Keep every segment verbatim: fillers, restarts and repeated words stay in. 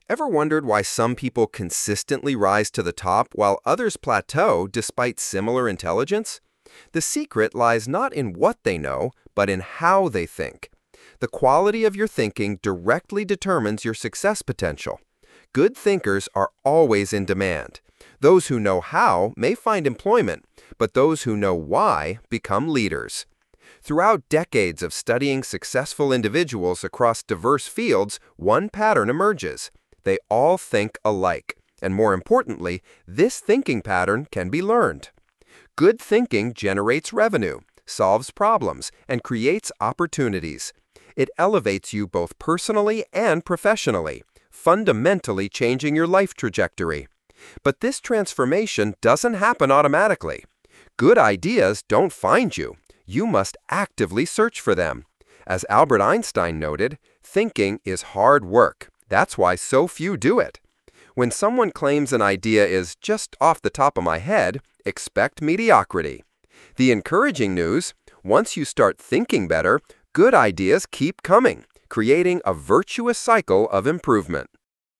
Ever wondered why some people consistently rise to the top while others plateau despite similar intelligence? The secret lies not in what they know, but in how they think. The quality of your thinking directly determines your success potential. Good thinkers are always in demand. Those who know how may find employment, but those who know why become leaders. Throughout decades of studying successful individuals across diverse fields, one pattern emerges. They all think alike, and more importantly, this thinking pattern can be learned. Good thinking generates revenue, solves problems, and creates opportunities. It elevates you both personally and professionally, fundamentally changing your life trajectory. But this transformation doesn't happen automatically. Good ideas don't find you. You must actively search for them. As Albert Einstein noted, thinking is hard work. That's why so few do it. When someone claims an idea is just off the top of my head, expect mediocrity. The encouraging news, once you start thinking better, good ideas keep coming, creating a virtuous cycle of improvement.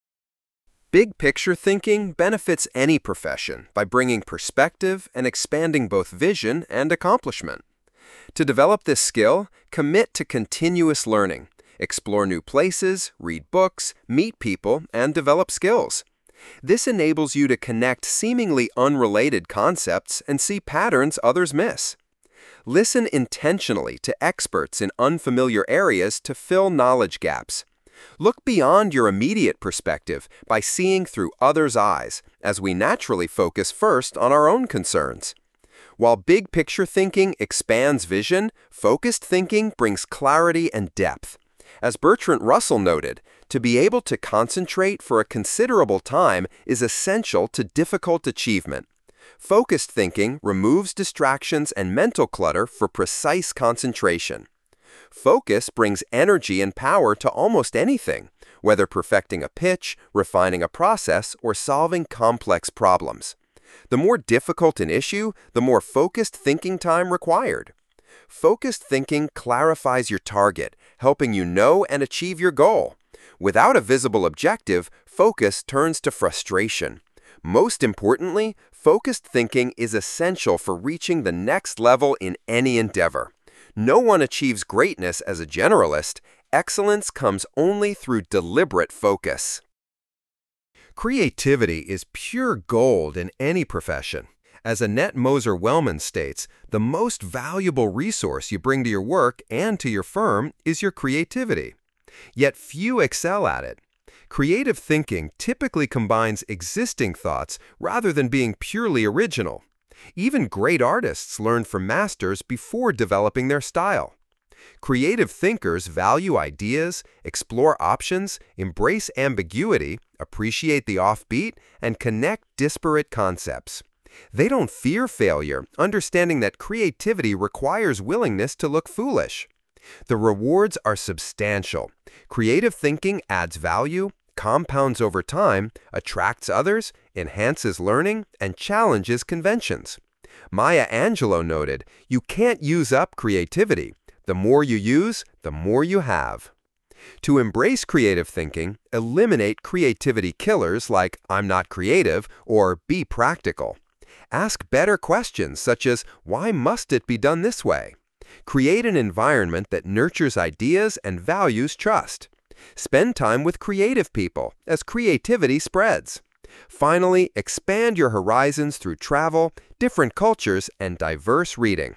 Big picture thinking benefits any profession by bringing perspective and expanding both vision and accomplishment. To develop this skill, commit to continuous learning. Explore new places, read books, meet people, and develop skills. This enables you to connect seemingly unrelated concepts and see patterns others miss. Listen intentionally to experts in unfamiliar areas to fill knowledge gaps. Look beyond your immediate perspective by seeing through others' eyes, as we naturally focus first on our own concerns. While big picture thinking expands vision, focused thinking brings clarity and depth. As Bertrand Russell noted, to be able to concentrate for a considerable time is essential to difficult achievement. Focused thinking removes distractions and mental clutter for precise concentration. Focus brings energy and power to almost anything, whether perfecting a pitch, refining a process, or solving complex problems. The more difficult an issue, the more focused thinking time required. Focused thinking clarifies your target, helping you know and achieve your goal. Without a visible objective, focus turns to frustration. Most importantly, focused thinking is essential for reaching the next level in any endeavor. No one achieves greatness as a generalist. Excellence comes only through deliberate focus. Creativity is pure gold in any profession. As Annette Moser-Wellman states, the most valuable resource you bring to your work and to your firm is your creativity. Yet few excel at it. Creative thinking typically combines existing thoughts rather than being purely original. Even great artists learn from masters before developing their style. Creative thinkers value ideas, explore options, embrace ambiguity, appreciate the offbeat, and connect disparate concepts. They don't fear failure, understanding that creativity requires willingness to look foolish. The rewards are substantial. Creative thinking adds value, compounds over time, attracts others, enhances learning, and challenges conventions. Maya Angelou noted, "You can't use up creativity. The more you use, the more you have." To embrace creative thinking, eliminate creativity killers like "I'm not creative" or "be practical." Ask better questions such as, "Why must it be done this way?" Create an environment that nurtures ideas and values trust. Spend time with creative people as creativity spreads. Finally, expand your horizons through travel, different cultures, and diverse reading.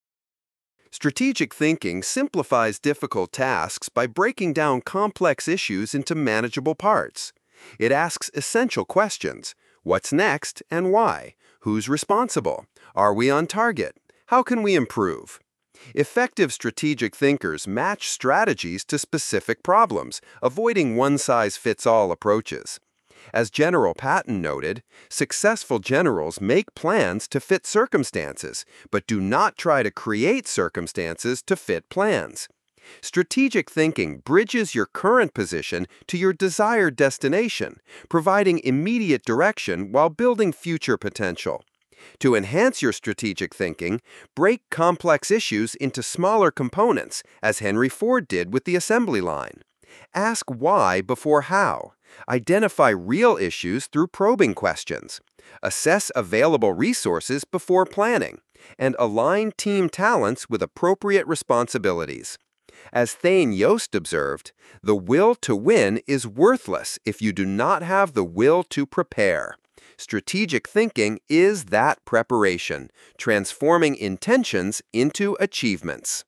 Strategic thinking simplifies difficult tasks by breaking down complex issues into manageable parts. It asks essential questions: what's next and why? Who's responsible? Are we on target? How can we improve? Effective strategic thinkers match strategies to specific problems, avoiding one-size-fits-all approaches. As General Patton noted, successful generals make plans to fit circumstances, but do not try to create circumstances to fit plans. Strategic thinking bridges your current position to your desired destination, providing immediate direction while building future potential. To enhance your strategic thinking, break complex issues into smaller components, as Henry Ford did with the assembly line. Ask why before how. Identify real issues through probing questions. Assess available resources before planning. And align team talents with appropriate responsibilities. As Thane Yost observed, the will to win is worthless if you do not have the will to prepare. Strategic thinking is that preparation, transforming intentions into achievements.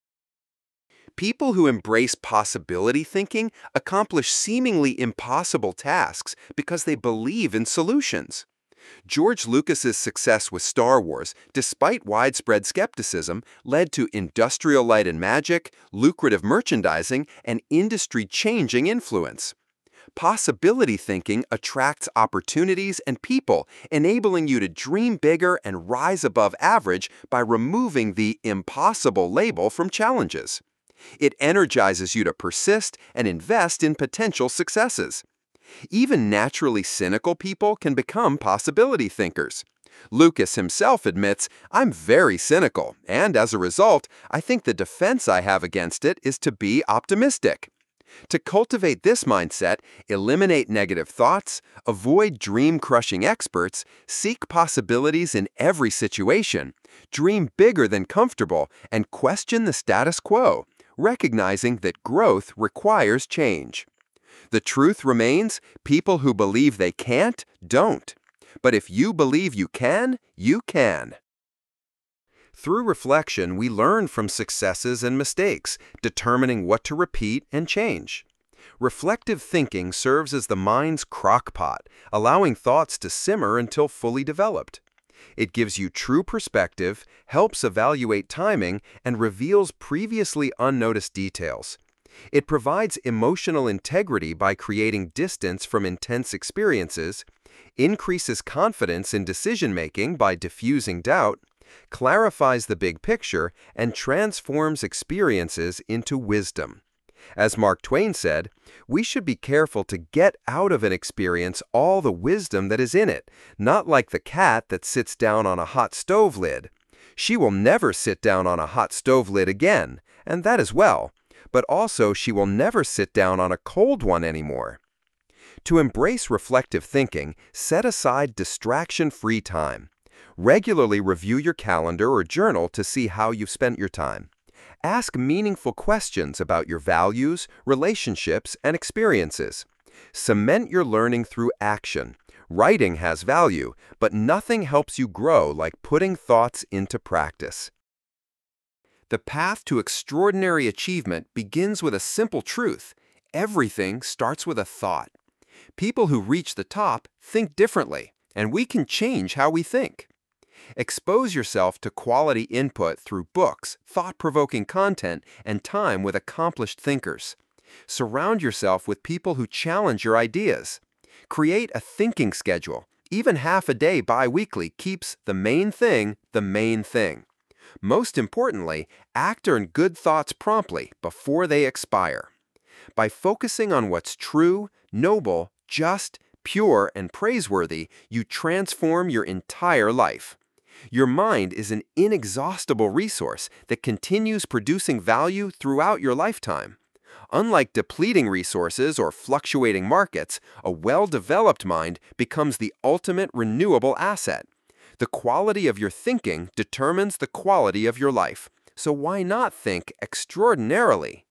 People who embrace possibility thinking accomplish seemingly impossible tasks because they believe in solutions. George Lucas's success with Star Wars, despite widespread skepticism, led to industrial light and magic, lucrative merchandising, and industry-changing influence. Possibility thinking attracts opportunities and people, enabling you to dream bigger and rise above average by removing the impossible label from challenges. It energizes you to persist and invest in potential successes. Even naturally cynical people can become possibility thinkers. Lucas himself admits, "I'm very cynical, and as a result, I think the defense I have against it is to be optimistic." To cultivate this mindset, eliminate negative thoughts, avoid dream-crushing experts, seek possibilities in every situation, dream bigger than comfortable, and question the status quo, recognizing that growth requires change. The truth remains, people who believe they can't, don't. But if you believe you can, you can. Through reflection, we learn from successes and mistakes, determining what to repeat and change. Reflective thinking serves as the mind's crock pot, allowing thoughts to simmer until fully developed. It gives you true perspective, helps evaluate timing, and reveals previously unnoticed details. It provides emotional integrity by creating distance from intense experiences, increases confidence in decision-making by diffusing doubt, clarifies the big picture, and transforms experiences into wisdom. As Mark Twain said, we should be careful to get out of an experience all the wisdom that is in it, not like the cat that sits down on a hot stove lid. She will never sit down on a hot stove lid again, and that is well. But also she will never sit down on a cold one anymore. To embrace reflective thinking, set aside distraction-free time. Regularly review your calendar or journal to see how you've spent your time. Ask meaningful questions about your values, relationships, and experiences. Cement your learning through action. Writing has value, but nothing helps you grow like putting thoughts into practice. The path to extraordinary achievement begins with a simple truth. Everything starts with a thought. People who reach the top think differently, and we can change how we think. Expose yourself to quality input through books, thought-provoking content, and time with accomplished thinkers. Surround yourself with people who challenge your ideas. Create a thinking schedule. Even half a day bi-weekly keeps the main thing the main thing. Most importantly, act on good thoughts promptly before they expire. By focusing on what's true, noble, just, pure, and praiseworthy, you transform your entire life. Your mind is an inexhaustible resource that continues producing value throughout your lifetime. Unlike depleting resources or fluctuating markets, a well-developed mind becomes the ultimate renewable asset. The quality of your thinking determines the quality of your life. So why not think extraordinarily?